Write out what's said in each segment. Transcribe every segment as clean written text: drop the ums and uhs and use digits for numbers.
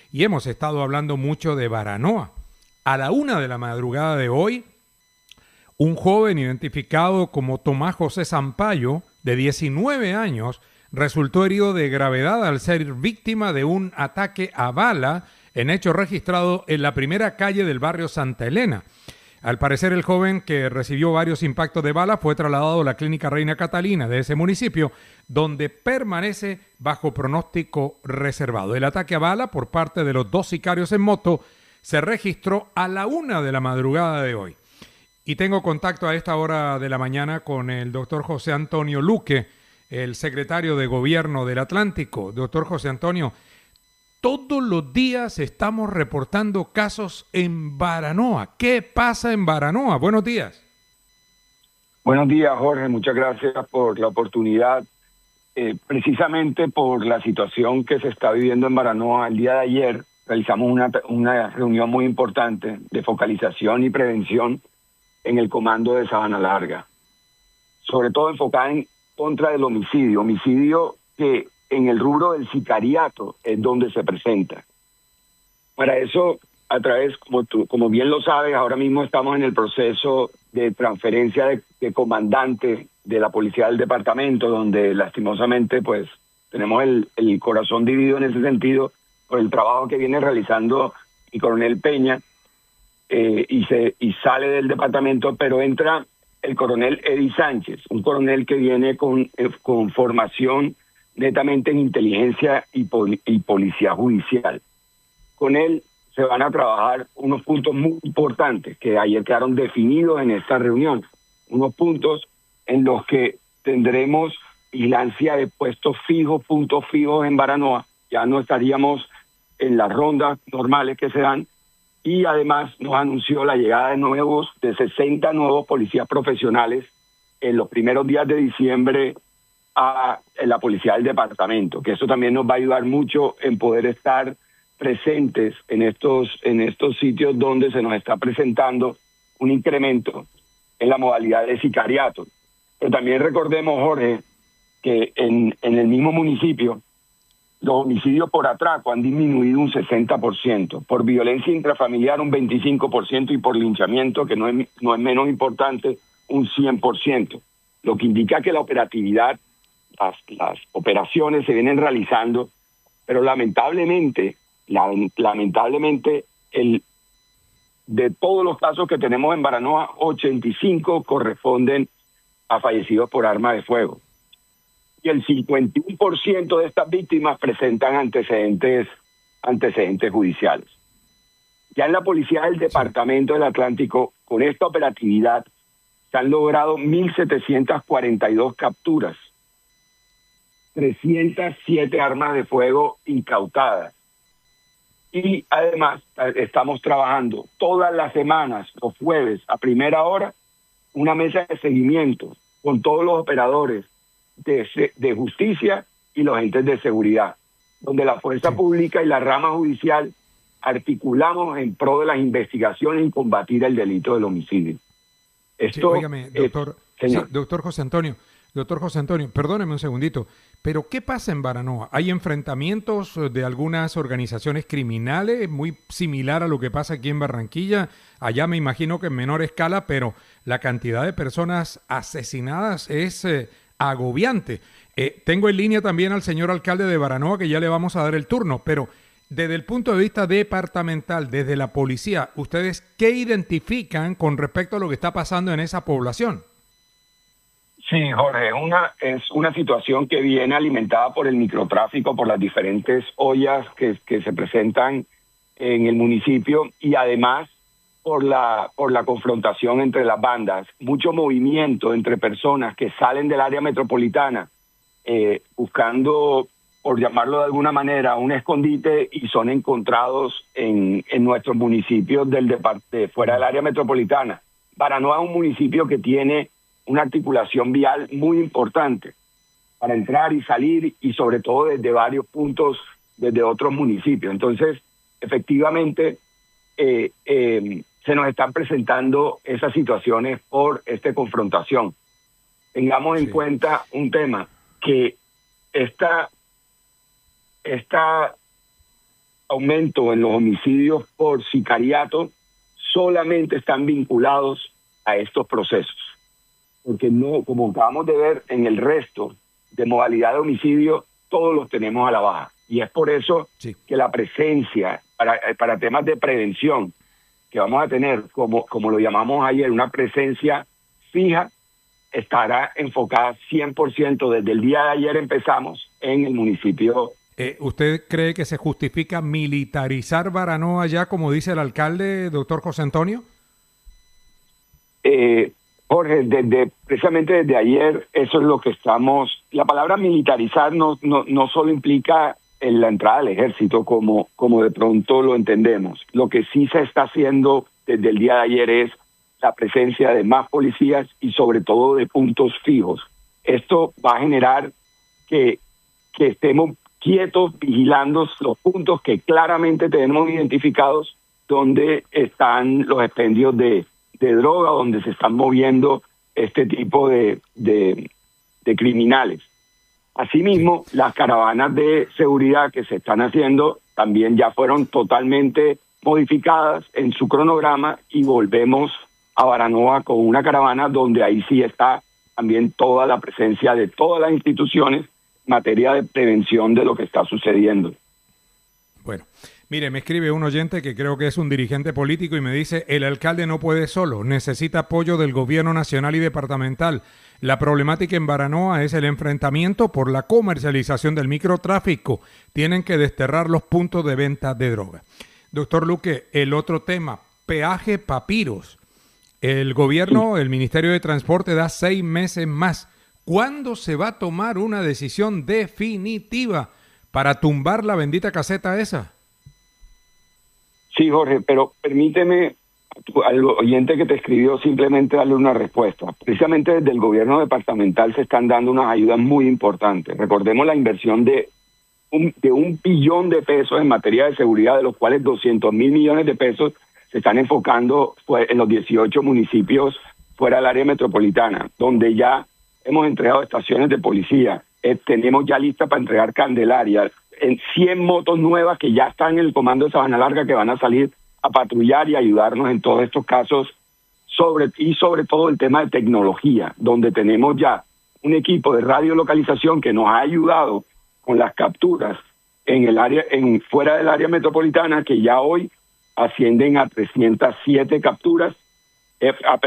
y hemos estado hablando mucho de Baranoa. A la 1 de la madrugada de hoy, un joven identificado como Tomás José Sampaio, de 19 años, resultó herido de gravedad al ser víctima de un ataque a bala en hecho registrado en la primera calle del barrio Santa Elena. Al parecer, el joven, que recibió varios impactos de bala, fue trasladado a la clínica Reina Catalina de ese municipio, donde permanece bajo pronóstico reservado. El ataque a bala por parte de los dos sicarios en moto se registró a la 1 de la madrugada de hoy. Y tengo contacto a esta hora de la mañana con el doctor José Antonio Luque, el secretario de Gobierno del Atlántico. Doctor José Antonio, todos los días estamos reportando casos en Baranoa. ¿Qué pasa en Baranoa? Buenos días. Buenos días, Jorge. Muchas gracias por la oportunidad. Precisamente por la situación que se está viviendo en Baranoa, el día de ayer realizamos una reunión muy importante de focalización y prevención en el comando de Sabana Larga, sobre todo enfocada en contra del homicidio que en el rubro del sicariato es donde se presenta. Para eso, a través, como bien lo sabes, ahora mismo estamos en el proceso de transferencia de comandante de la policía del departamento, donde lastimosamente pues tenemos el corazón dividido en ese sentido por el trabajo que viene realizando el coronel Peña, y sale del departamento, pero entra el coronel Eddie Sánchez, un coronel que viene con formación netamente en inteligencia y policía judicial. Con él se van a trabajar unos puntos muy importantes que ayer quedaron definidos en esta reunión, unos puntos en los que tendremos vigilancia de puestos puntos fijos en Baranoa. Ya no estaríamos en las rondas normales que se dan, y además nos anunció la llegada de 60 nuevos policías profesionales en los primeros días de diciembre a la policía del departamento, que eso también nos va a ayudar mucho en poder estar presentes en estos sitios donde se nos está presentando un incremento en la modalidad de sicariato. Pero también recordemos, Jorge, que en el mismo municipio los homicidios por atraco han disminuido un 60%, por violencia intrafamiliar un 25% y por linchamiento, que no es menos importante, un 100%, lo que indica que la operatividad, las operaciones se vienen realizando, pero lamentablemente de todos los casos que tenemos en Baranoa, 85 corresponden a fallecidos por arma de fuego. Y el 51% de estas víctimas presentan antecedentes judiciales. Ya en la policía del Departamento del Atlántico, con esta operatividad, se han logrado 1.742 capturas, 307 armas de fuego incautadas. Y además estamos trabajando todas las semanas, los jueves, a primera hora, una mesa de seguimiento con todos los operadores de justicia y los entes de seguridad, donde la fuerza pública y la rama judicial articulamos en pro de las investigaciones y combatir el delito del homicidio. Esto, óigame, doctor, doctor José Antonio, perdóneme un segundito, pero ¿qué pasa en Baranoa? ¿Hay enfrentamientos de algunas organizaciones criminales muy similar a lo que pasa aquí en Barranquilla? Allá me imagino que en menor escala, pero la cantidad de personas asesinadas es agobiante. Tengo en línea también al señor alcalde de Baranoa, que ya le vamos a dar el turno, pero desde el punto de vista departamental, desde la policía, ¿ustedes qué identifican con respecto a lo que está pasando en esa población? Sí, Jorge, es una situación que viene alimentada por el microtráfico, por las diferentes ollas que se presentan en el municipio, y además por la confrontación entre las bandas. Mucho movimiento entre personas que salen del área metropolitana buscando, por llamarlo de alguna manera, un escondite, y son encontrados en nuestros municipios fuera del área metropolitana. Baranoa es un municipio que tiene una articulación vial muy importante para entrar y salir, y sobre todo desde varios puntos, desde otros municipios. Entonces, efectivamente, se nos están presentando esas situaciones por esta confrontación. Tengamos en cuenta un tema, que esta aumento en los homicidios por sicariato solamente están vinculados a estos procesos. Porque no, como acabamos de ver en el resto de modalidad de homicidio, todos los tenemos a la baja. Y es por eso que la presencia para temas de prevención que vamos a tener, como lo llamamos ayer, una presencia fija, estará enfocada 100%. Desde el día de ayer empezamos en el municipio. ¿Usted cree que se justifica militarizar Baranoa ya, como dice el alcalde, doctor José Antonio? Jorge, precisamente desde ayer, eso es lo que estamos... La palabra militarizar no solo implica en la entrada al ejército, como de pronto lo entendemos. Lo que sí se está haciendo desde el día de ayer es la presencia de más policías y sobre todo de puntos fijos. Esto va a generar que estemos quietos, vigilando los puntos que claramente tenemos identificados, donde están los expendios de droga, donde se están moviendo este tipo de criminales. Asimismo, las caravanas de seguridad que se están haciendo también ya fueron totalmente modificadas en su cronograma y volvemos a Baranoa con una caravana donde ahí sí está también toda la presencia de todas las instituciones en materia de prevención de lo que está sucediendo. Bueno, mire, me escribe un oyente que creo que es un dirigente político y me dice: el alcalde no puede solo, necesita apoyo del gobierno nacional y departamental. La problemática en Baranoa es el enfrentamiento por la comercialización del microtráfico. Tienen que desterrar los puntos de venta de droga. Doctor Luque, el otro tema, peaje Papiros. El gobierno, el Ministerio de Transporte da 6 meses más. ¿Cuándo se va a tomar una decisión definitiva para tumbar la bendita caseta esa? Sí, Jorge, pero permíteme al oyente que te escribió simplemente darle una respuesta. Precisamente desde el gobierno departamental se están dando unas ayudas muy importantes. Recordemos la inversión de $1 billón en materia de seguridad, de los cuales 200 mil millones de pesos se están enfocando en los 18 municipios fuera del área metropolitana, donde ya hemos entregado estaciones de policía, tenemos ya lista para entregar Candelaria, en 100 motos nuevas que ya están en el comando de Sabana Larga, que van a salir a patrullar y ayudarnos en todos estos casos, sobre todo el tema de tecnología, donde tenemos ya un equipo de radiolocalización que nos ha ayudado con las capturas en el área, fuera del área metropolitana, que ya hoy ascienden a 307 capturas, a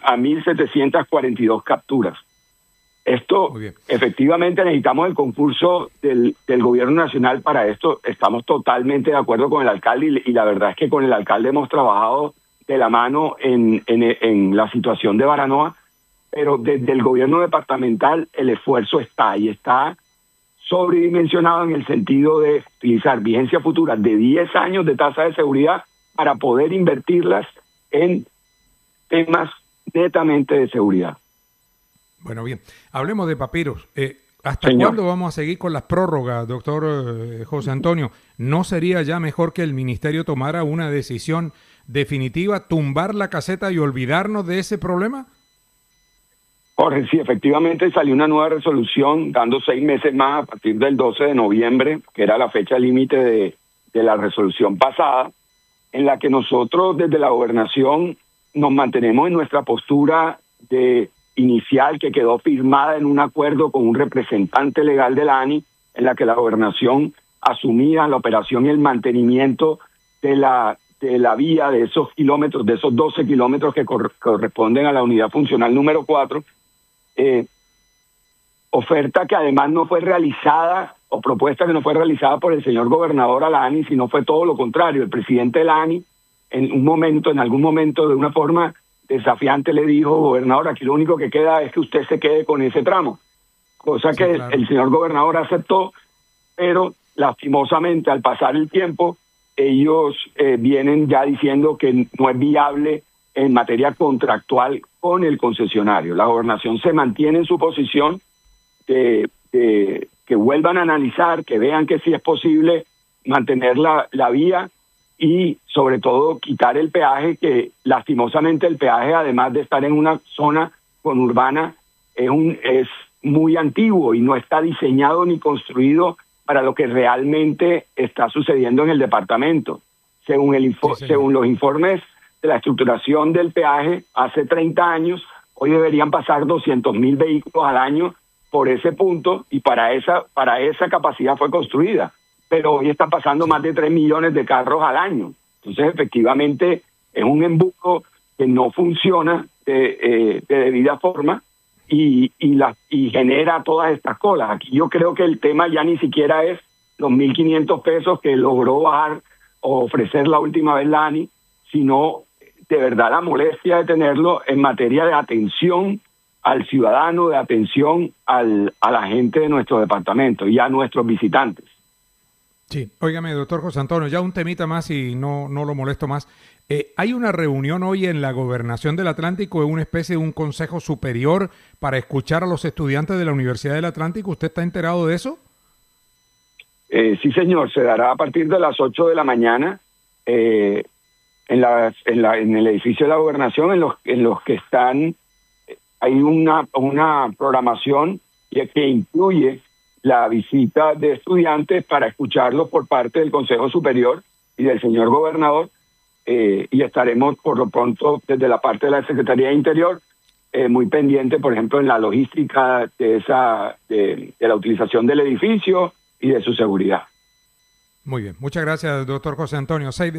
1.742 capturas. Esto, efectivamente, necesitamos el concurso del gobierno nacional para esto. Estamos totalmente de acuerdo con el alcalde y la verdad es que con el alcalde hemos trabajado de la mano en la situación de Baranoa, pero desde el gobierno departamental el esfuerzo está y está sobredimensionado en el sentido de utilizar vigencia futura de 10 años de tasa de seguridad para poder invertirlas en temas netamente de seguridad. Bueno, bien. Hablemos de Papiros. ¿Hasta cuándo vamos a seguir con las prórrogas, doctor José Antonio? ¿No sería ya mejor que el ministerio tomara una decisión definitiva, tumbar la caseta y olvidarnos de ese problema? Jorge, sí, efectivamente salió una nueva resolución dando 6 meses más a partir del 12 de noviembre, que era la fecha límite de la resolución pasada, en la que nosotros desde la gobernación nos mantenemos en nuestra postura inicial que quedó firmada en un acuerdo con un representante legal de la ANI, en la que la gobernación asumía la operación y el mantenimiento de la vía de esos kilómetros, de esos 12 kilómetros que corresponden a la unidad funcional número 4, oferta que además no fue realizada, o propuesta que no fue realizada por el señor gobernador a la ANI, sino fue todo lo contrario. El presidente de la ANI, en algún momento, de una forma desafiante le dijo: gobernador, aquí lo único que queda es que usted se quede con ese tramo, cosa que claro, el señor gobernador aceptó, pero lastimosamente al pasar el tiempo ellos vienen ya diciendo que no es viable en materia contractual con el concesionario. La gobernación se mantiene en su posición de que vuelvan a analizar, que vean que sí es posible mantener la vía y sobre todo quitar el peaje, que lastimosamente el peaje, además de estar en una zona conurbana, es muy antiguo y no está diseñado ni construido para lo que realmente está sucediendo en el departamento. Según los informes de la estructuración del peaje, hace 30 años, hoy deberían pasar 200.000 vehículos al año por ese punto, y para esa capacidad fue construida. Pero hoy están pasando más de 3 millones de carros al año. Entonces, efectivamente, es un embudo que no funciona de debida forma y genera todas estas colas. Aquí yo creo que el tema ya ni siquiera es los 1.500 pesos que logró bajar o ofrecer la última vez la ANI, sino de verdad la molestia de tenerlo en materia de atención al ciudadano, de atención a la gente de nuestro departamento y a nuestros visitantes. Sí, óigame, doctor José Antonio, ya un temita más y no lo molesto más. Hay una reunión hoy en la Gobernación del Atlántico, una especie de un consejo superior para escuchar a los estudiantes de la Universidad del Atlántico. ¿Usted está enterado de eso? Sí, señor, se dará a partir de las 8 de la mañana en el edificio de la Gobernación, en los que están, hay una programación que incluye la visita de estudiantes para escucharlos por parte del Consejo Superior y del señor gobernador, y estaremos por lo pronto desde la parte de la Secretaría de Interior muy pendiente, por ejemplo, en la logística de la utilización del edificio y de su seguridad. Muy bien, muchas gracias, doctor José Antonio.